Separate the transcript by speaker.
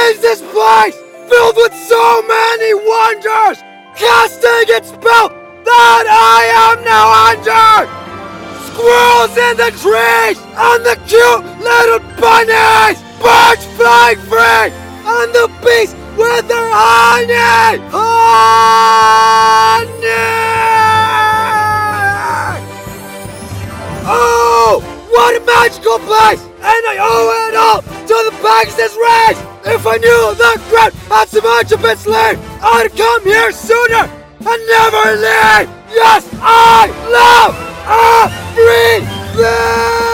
Speaker 1: is this place filled with so many wonders, casting its spell that I am now under? Squirrels in the trees, and the cute little bunnies, birds flying free, and the bees with their honey! Oh, what a magical place! And I owe it all to the Pegasus race! If I knew the ground had so much of its lead, I'd come here sooner and never leave! Yes, I love everything!